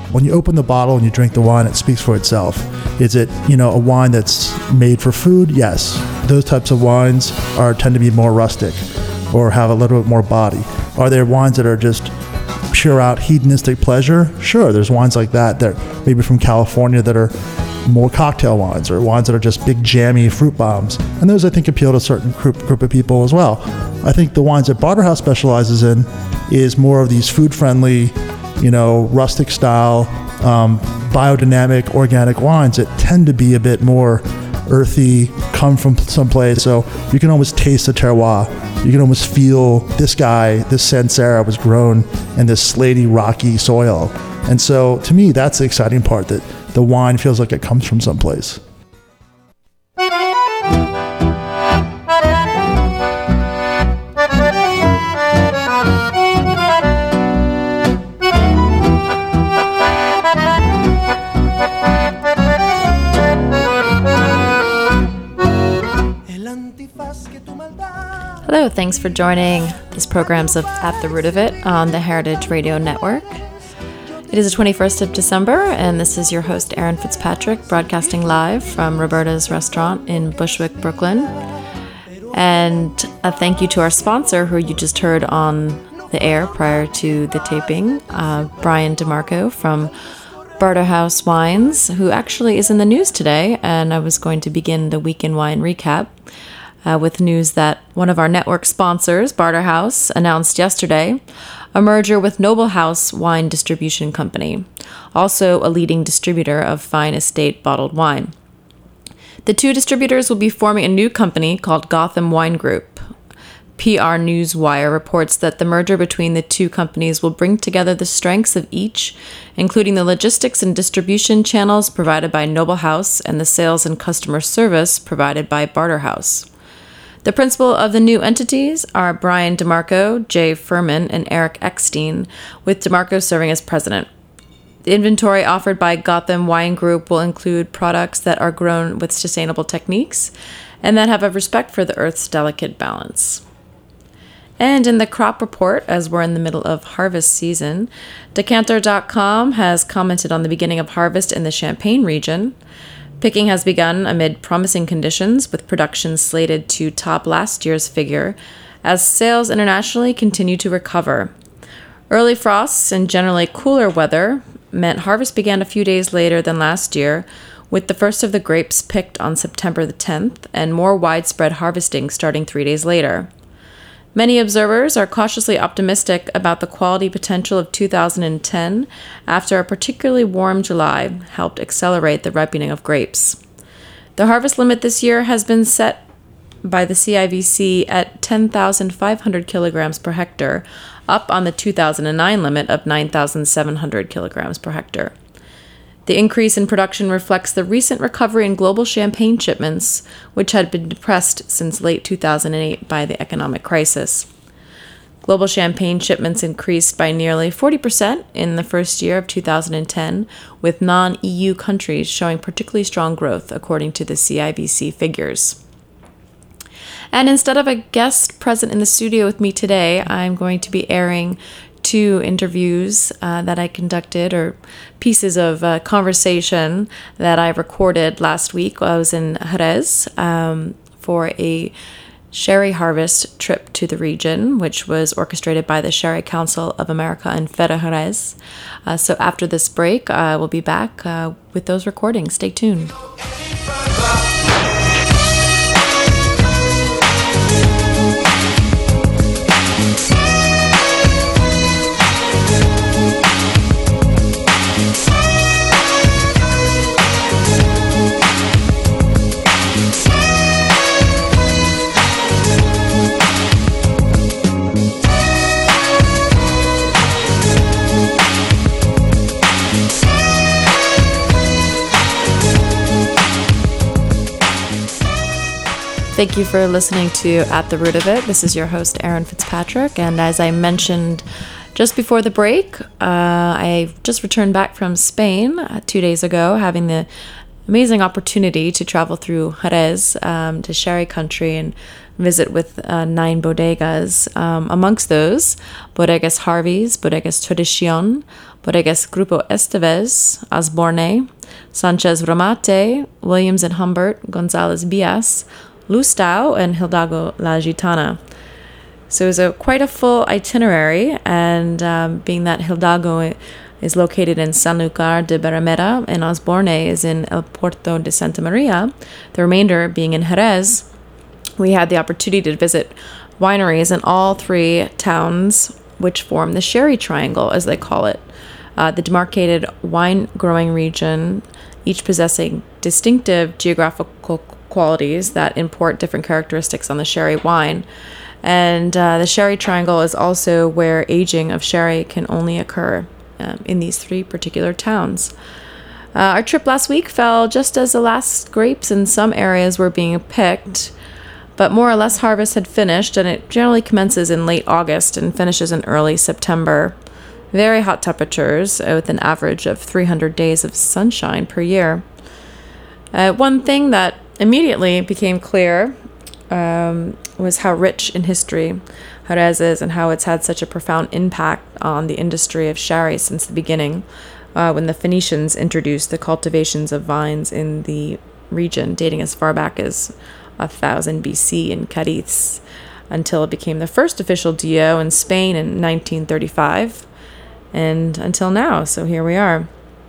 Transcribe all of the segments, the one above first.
when you open the bottle and you drink the wine, it speaks for itself. Is it, a wine that's made for food? Yes. Those types of wines tend to be more rustic or have a little bit more body. Are there wines that are just pure out hedonistic pleasure? Sure, there's wines like that maybe from California that are more cocktail wines, or wines that are just big jammy fruit bombs. And those, I think, appeal to a certain group of people as well. I think the wines that Barterhouse specializes in is more of these food-friendly, rustic style, biodynamic, organic wines that tend to be a bit more earthy, come from someplace. So you can almost taste the terroir. You can almost feel this Sancerre was grown in this slaty, rocky soil. And so to me, that's the exciting part, that the wine feels like it comes from someplace. Hello, thanks for joining this program's of At the Root of It on the Heritage Radio Network. It is the 21st of December, and this is your host, Erin Fitzpatrick, broadcasting live from Roberta's Restaurant in Bushwick, Brooklyn. And a thank you to our sponsor, who you just heard on the air prior to the taping, Brian DeMarco from Barterhouse Wines, who actually is in the news today. And I was going to begin the Week in Wine recap with news that one of our network sponsors, Barterhouse, announced yesterday a merger with Noble House Wine Distribution Company, also a leading distributor of fine estate bottled wine. The two distributors will be forming a new company called Gotham Wine Group. PR Newswire reports that the merger between the two companies will bring together the strengths of each, including the logistics and distribution channels provided by Noble House and the sales and customer service provided by Barterhouse. The principal of the new entities are Brian DeMarco, Jay Furman, and Eric Eckstein, with DeMarco serving as president. The inventory offered by Gotham Wine Group will include products that are grown with sustainable techniques and that have a respect for the earth's delicate balance. And in the crop report, as we're in the middle of harvest season, Decanter.com has commented on the beginning of harvest in the Champagne region. Picking has begun amid promising conditions, with production slated to top last year's figure as sales internationally continue to recover. Early frosts and generally cooler weather meant harvest began a few days later than last year, with the first of the grapes picked on September the 10th and more widespread harvesting starting 3 days later. Many observers are cautiously optimistic about the quality potential of 2010 after a particularly warm July helped accelerate the ripening of grapes. The harvest limit this year has been set by the CIVC at 10,500 kilograms per hectare, up on the 2009 limit of 9,700 kilograms per hectare. The increase in production reflects the recent recovery in global champagne shipments, which had been depressed since late 2008 by the economic crisis. Global champagne shipments increased by nearly 40% in the first year of 2010, with non-EU countries showing particularly strong growth, according to the CIVC figures. And instead of a guest present in the studio with me today, I'm going to be airing two interviews that I conducted, or pieces of conversation that I recorded last week while I was in Jerez for a sherry harvest trip to the region, which was orchestrated by the Sherry Council of America and Fede Jerez. So after this break, we'll be back with those recordings. Stay tuned. Thank you for listening to At the Root of It. This is your host, Erin Fitzpatrick. And as I mentioned just before the break, I just returned back from Spain 2 days ago, having the amazing opportunity to travel through Jerez to sherry country and visit with 9 bodegas. Amongst those, Bodegas Harvey's, Bodegas Tradición, Bodegas Grupo Estevez, Osborne, Sanchez Ramate, Williams and Humbert, Gonzalez Bias, Lustau, and Hidalgo La Gitana. So it was quite a full itinerary, and being that Hidalgo is located in Sanlúcar de Barrameda and Osborne is in El Puerto de Santa Maria, the remainder being in Jerez, we had the opportunity to visit wineries in all 3 towns, which form the Sherry Triangle, as they call it, the demarcated wine-growing region, each possessing distinctive geographical qualities that import different characteristics on the sherry wine. And the Sherry Triangle is also where aging of sherry can only occur in these 3 particular towns. Our trip last week fell just as the last grapes in some areas were being picked, but more or less harvest had finished, and it generally commences in late August and finishes in early September. Very hot temperatures with an average of 300 days of sunshine per year. One thing that immediately became clear was how rich in history Jerez is and how it's had such a profound impact on the industry of sherry since the beginning, when the Phoenicians introduced the cultivations of vines in the region, dating as far back as 1000 BC in Cadiz, until it became the first official DO in Spain in 1935, and until now. So here we are.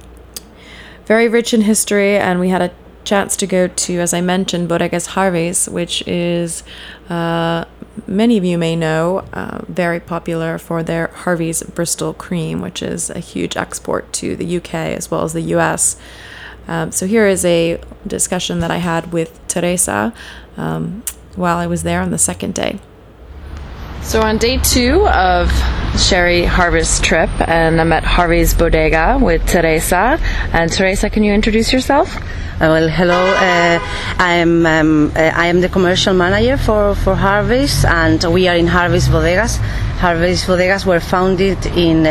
Very rich in history, and we had a chance to go to, as I mentioned, Bodegas Harvey's, which is, many of you may know, very popular for their Harvey's Bristol cream, which is a huge export to the UK as well as the US. So here is a discussion that I had with Teresa while I was there on the second day. So on day 2 of Sherry Harvest trip, and I'm at Harvey's Bodega with Teresa. And Teresa, can you introduce yourself? Well, hello. I am the commercial manager for Harvey's, and we are in Harvey's Bodegas. Harvey's Bodegas were founded in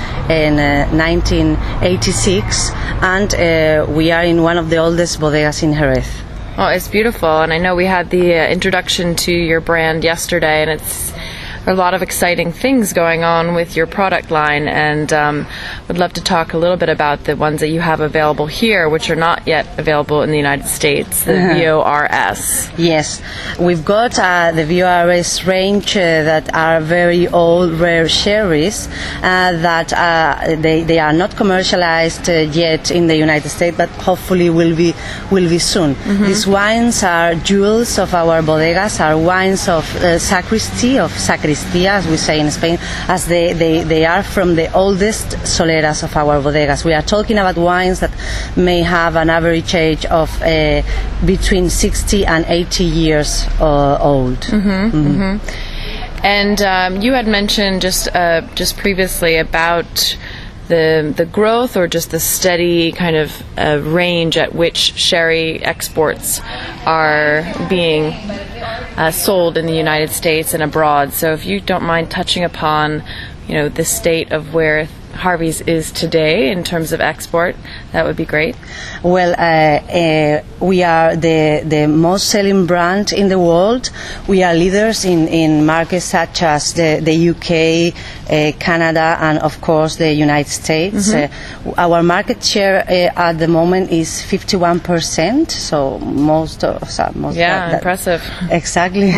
1986, and we are in one of the oldest bodegas in Jerez. Oh, it's beautiful, and I know we had the introduction to your brand yesterday, and it's a lot of exciting things going on with your product line, and would love to talk a little bit about the ones that you have available here, which are not yet available in the United States, the VORS. Yes, we've got the VORS range that are very old, rare sherries that they are not commercialized yet in the United States, but hopefully will be soon. Mm-hmm. These wines are jewels of our bodegas, are wines of sacristy, as we say in Spain, as they are from the oldest soleras of our bodegas. We are talking about wines that may have an average age of between 60 and 80 years old. Mm-hmm. Mm-hmm. Mm-hmm. And you had mentioned just previously about the growth, or just the steady kind of range at which sherry exports are being sold in the United States and abroad. So if you don't mind touching upon, the state of where Harvey's is today in terms of export, that would be great. Well, we are the most selling brand in the world. We are leaders in markets such as the UK, Canada, and of course the United States. Mm-hmm. Our market share at the moment is 51%. So most. Impressive. Exactly.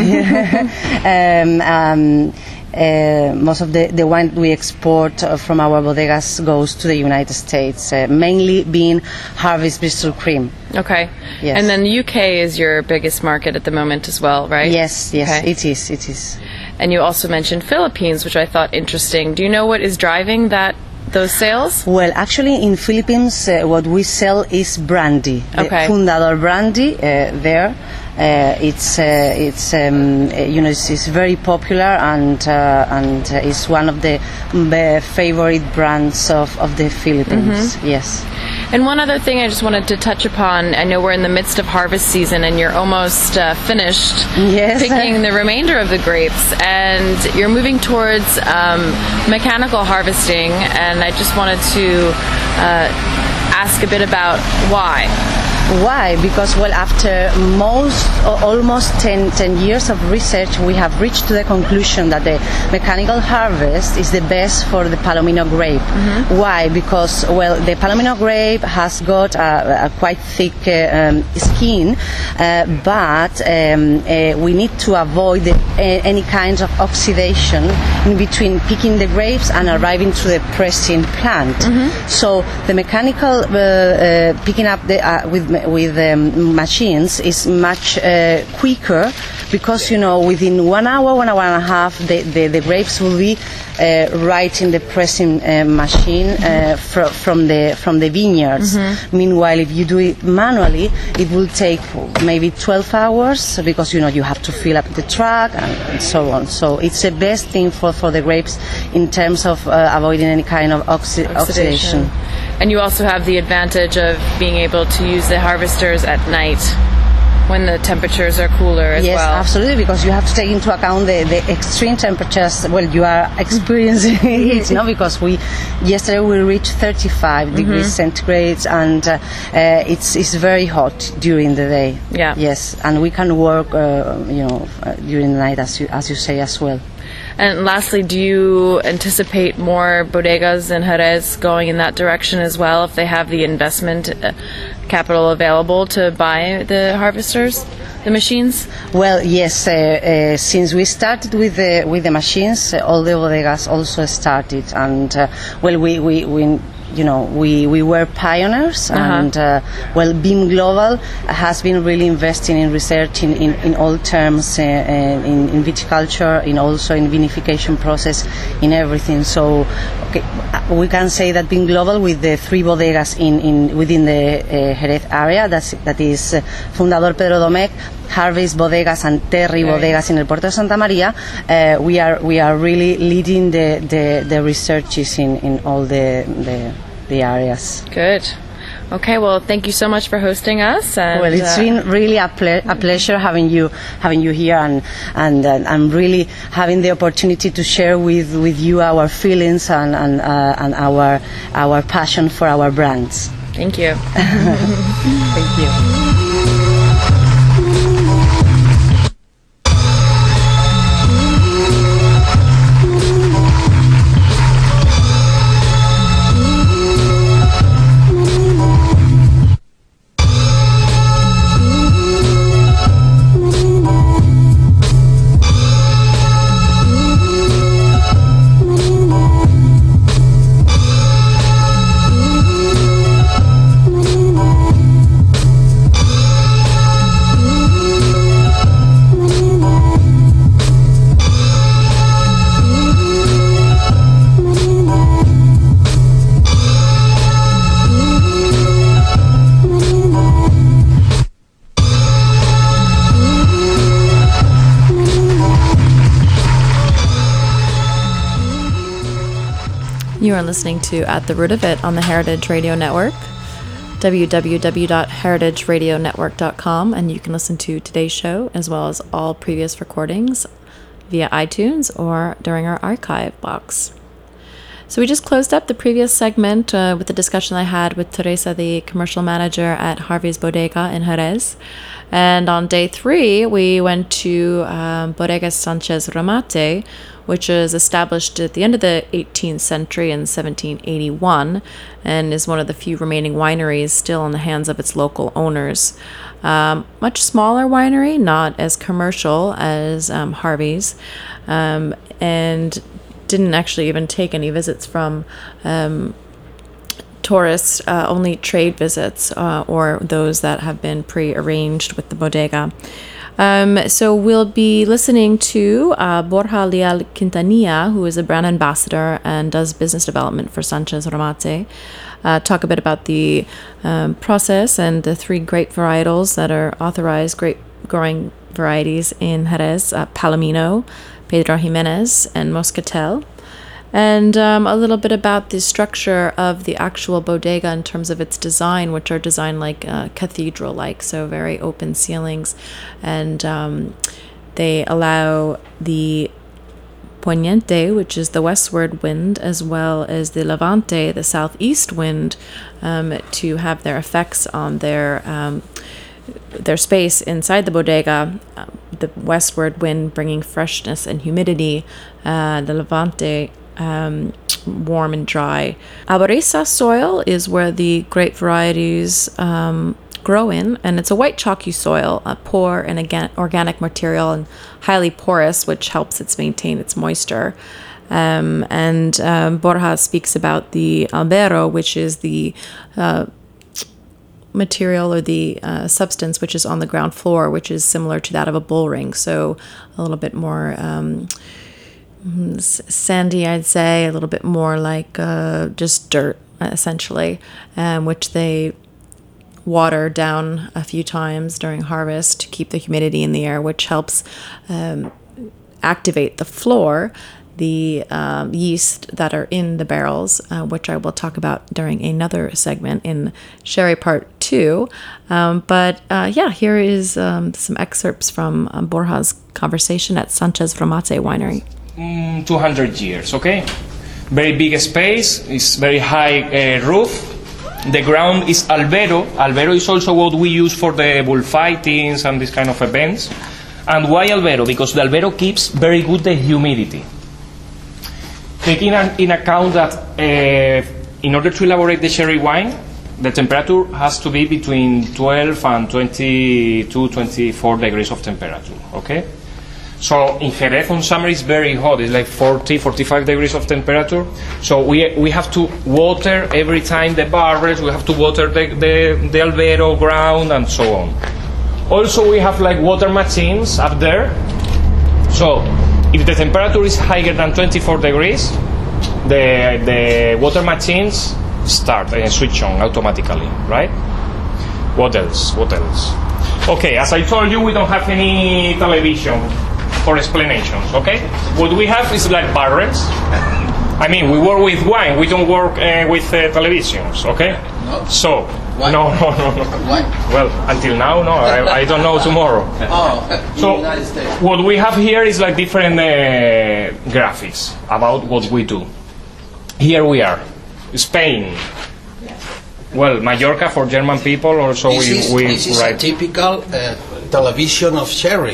Most of the wine we export from our bodegas goes to the United States, mainly being Harvey's Bristol Cream. Okay. Yes. And then the UK is your biggest market at the moment as well, right? Yes, okay. It is. And you also mentioned Philippines, which I thought interesting. Do you know what is driving those sales? Well, actually, in Philippines, what we sell is brandy. Okay. The Fundador brandy there. It's very popular, and it's one of the favorite brands of the Philippines. Mm-hmm. Yes. And one other thing I just wanted to touch upon, I know we're in the midst of harvest season and you're almost finished picking the remainder of the grapes, and you're moving towards mechanical harvesting, and I just wanted to ask a bit about why. Why? Because, well, after almost 10 years of research, we have reached to the conclusion that the mechanical harvest is the best for the Palomino grape. Why? Because, well, the Palomino grape has got a quite thick skin, but we need to avoid any kind of oxidation in between picking the grapes and arriving to the pressing plant. So the mechanical picking up with machines is much quicker, because within 1 hour, 1 hour and a half, the grapes will be right in the pressing machine from the vineyards. Meanwhile, if you do it manually, it will take maybe 12 hours, because you have to fill up the truck and so on. So it's the best thing for the grapes in terms of avoiding any kind of oxidation. And you also have the advantage of being able to use the harvesters at night when the temperatures are cooler as well. Yes, absolutely, because you have to take into account the extreme temperatures. Well, you are experiencing it, because yesterday we reached 35 degrees centigrade, and it's very hot during the day. Yeah. Yes, and we can work, during the night, as you say as well. And lastly, do you anticipate more bodegas in Jerez going in that direction as well, if they have the investment capital available to buy the harvesters, the machines? Well, yes. Since we started with the machines, all the bodegas also started, and we were pioneers, and BIM Global has been really investing in research in all terms, in viticulture, also in vinification process, in everything. So we can say that BIM Global, with the 3 bodegas within the Jerez area, that is Fundador Pedro Domecq, Harvest Bodegas and Terry Bodegas in El Puerto de Santa Maria, we are really leading the researches in all the areas. Good. Okay, well, thank you so much for hosting us. And, well, it's been really a pleasure having you here, and I'm really having the opportunity to share with you our feelings and our passion for our brands. Thank you. Thank you. You are listening to At the Root of It on the Heritage Radio Network, www.heritageradionetwork.com, and you can listen to today's show as well as all previous recordings via iTunes or during our archive box. So we just closed up the previous segment with the discussion I had with Teresa, the commercial manager at Harvey's Bodega in Jerez. And on day 3, we went to Bodega Sanchez Ramate, which was established at the end of the 18th century in 1781 and is one of the few remaining wineries still in the hands of its local owners. Much smaller winery, not as commercial as Harvey's, and didn't actually even take any visits from tourists, only trade visits or those that have been pre-arranged with the bodega. So we'll be listening to Borja Leal Quintanilla, who is a brand ambassador and does business development for Sanchez Ramate, talk a bit about the process and the 3 grape varietals that are authorized grape growing varieties in Jerez, Palomino, Pedro Jimenez, and Moscatel. And a little bit about the structure of the actual bodega in terms of its design, which are designed like cathedral-like, so very open ceilings. And they allow the poniente, which is the westward wind, as well as the levante, the southeast wind, to have their effects on their space inside the bodega. The westward wind bringing freshness and humidity, the levante warm and dry. Albariza soil is where the grape varieties grow in, and it's a white chalky soil, poor in organic material and highly porous, which helps it maintain its moisture. Borja speaks about the albero, which is the material or the substance which is on the ground floor, which is similar to that of a bull ring, so a little bit more sandy, I'd say, a little bit more like just dirt, essentially, which they water down a few times during harvest to keep the humidity in the air, which helps activate the floor, the yeast that are in the barrels, which I will talk about during another segment in Sherry Part 2. Here is some excerpts from Borja's conversation at Sanchez Fromate Winery. 200 years, okay? Very big space, it's very high roof. The ground is albero. Albero is also what we use for the bullfightings and this kind of events. And why albero? Because the albero keeps very good the humidity. Taking in account that in order to elaborate the sherry wine, the temperature has to be between 12 and 22, 24 degrees of temperature, okay? So in Jerez on summer is very hot, it's like 40, 45 degrees of temperature. So we have to water every time the barrels, we have to water the albero ground and so on. Also we have like water machines up there. So if the temperature is higher than 24 degrees, the water machines start and switch on automatically, right? What else? Okay, as I told you, we don't have any television for explanations, okay? What we have is like barrels. I mean, we work with wine, we don't work with televisions, okay? No. So, Why? no. Why? Well, until now, no, I don't know tomorrow. So, in the United States. what we have here is like different graphics about what we do. Here we are, Spain. Well, Mallorca for German people, also This is write. a typical television of sherry.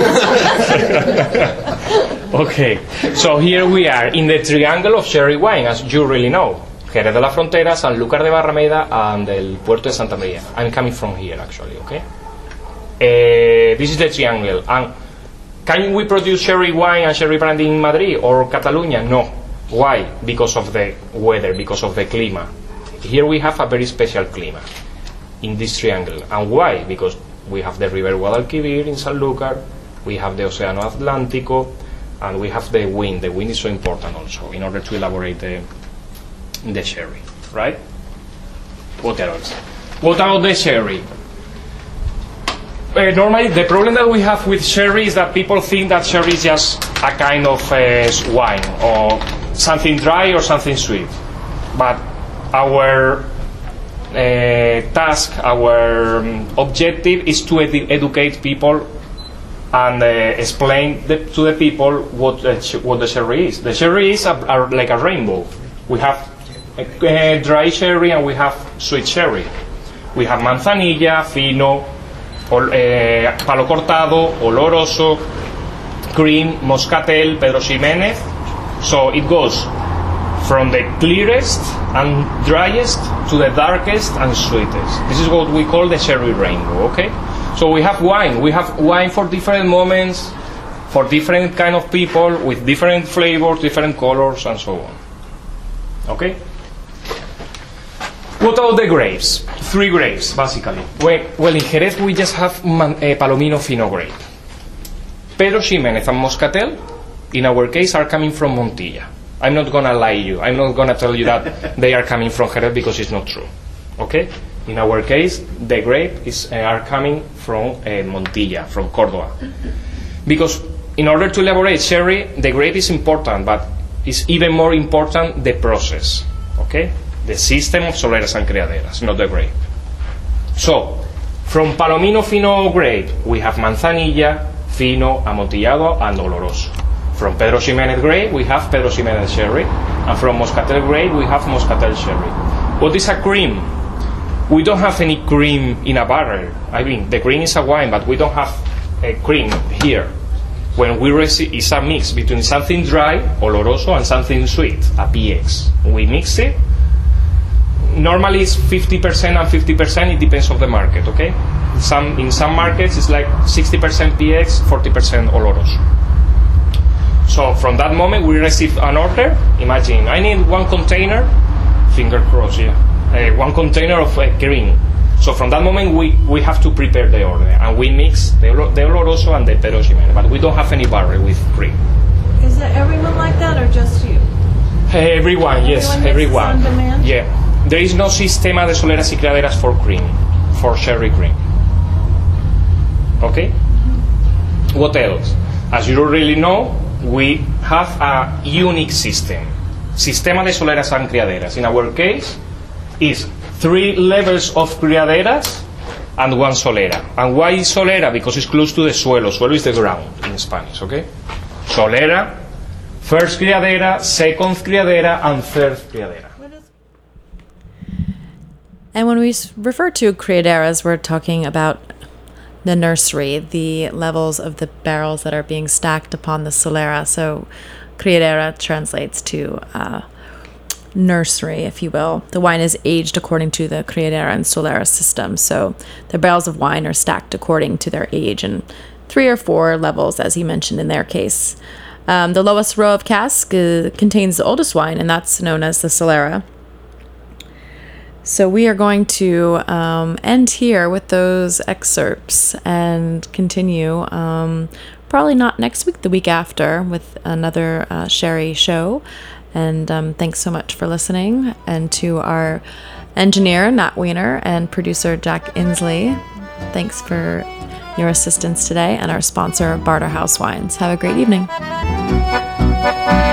Okay, so here we are in the triangle of sherry wine, as you really know. Jerez de la Frontera, Sanlúcar de Barrameda, and el Puerto de Santa María. I'm coming from here, actually, okay? This is the triangle. And can we produce sherry wine and sherry brandy in Madrid or Catalonia? No. Why? Because of the weather, because of the climate. Here we have a very special climate in this triangle. And why? Because we have the river Guadalquivir in Sanlúcar, we have the Océano Atlántico, and we have the wind. The wind is so important also in order to elaborate the sherry, right? What else? What about the sherry? Normally, the problem that we have with sherry is that people think that sherry is just a kind of wine or something dry or something sweet. But our task, our objective is to educate people and explain to the people what the sherry is. The sherry is like a rainbow. We have dry sherry and we have sweet sherry. We have manzanilla, fino, palo cortado, oloroso, cream, moscatel, Pedro Ximénez. So it goes from the clearest and driest to the darkest and sweetest. This is what we call the sherry rainbow, okay? So we have wine. We have wine for different moments, for different kind of people, with different flavors, different colors, and so on. Okay? What about the grapes? 3 grapes, basically. Well, in Jerez we just have Palomino Fino grape. Pedro Ximénez and Moscatel, in our case, are coming from Montilla. I'm not gonna lie you. I'm not gonna tell you that they are coming from Jerez because it's not true. Okay? In our case, the grape are coming from Montilla, from Córdoba. Because in order to elaborate sherry, the grape is important, but it's even more important the process. Okay? The system of soleras and criaderas, not the grape. So, from Palomino Fino grape, we have manzanilla, fino, amontillado, and oloroso. From Pedro Ximénez grape, we have Pedro Ximénez sherry, and from Moscatel grape, we have Moscatel sherry. What is a cream? We don't have any cream in a barrel. I mean, the cream is a wine, but we don't have a cream here. When we receive, it's a mix between something dry, oloroso, and something sweet, a PX. We mix it. Normally it's 50% and 50%, it depends on the market, okay? In some markets it's like 60% PX, 40% oloroso. So from that moment we receive an order. Imagine, I need 1 container, finger crossed, yeah. 1 container of cream. So from that moment we have to prepare the order, and we mix the oloroso and the Pedro Ximénez, but we don't have any barrel with cream. Is it everyone like that or just you? Everyone, yes, everyone. On demand? Yeah. There is no sistema de soleras y criaderas for cream, for sherry cream. Okay? What else? As you already know, we have a unique system. Sistema de soleras and criaderas. In our case, is 3 levels of criaderas and 1 solera. And why is solera? Because it's close to the suelo. Suelo is the ground in Spanish, okay? Solera, first criadera, second criadera, and third criadera. And when we refer to criaderas, we're talking about the nursery, the levels of the barrels that are being stacked upon the solera. So criadera translates to nursery, if you will. The wine is aged according to the criadera and solera system. So the barrels of wine are stacked according to their age in 3 or 4 levels, as you mentioned in their case. The lowest row of cask contains the oldest wine, and that's known as the solera. So we are going to end here with those excerpts and continue, probably not next week, the week after, with another sherry show. And thanks so much for listening. And to our engineer, Nat Wiener, and producer, Jack Inslee, thanks for your assistance today. And our sponsor, Barterhouse Wines. Have a great evening.